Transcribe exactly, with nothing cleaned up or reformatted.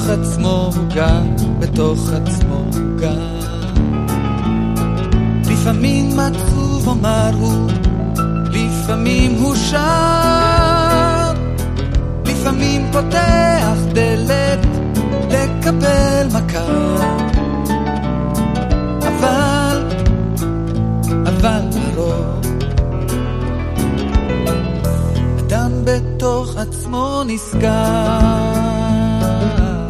עצמו הוא גר, בתוך עצמו הוא גר. לפעמים עצוב אומר הוא, לפעמים הוא שר, לפעמים פותח דלת לקבל מכר. אבל, אבל הרוב אדם בתוך עצמו נסגר.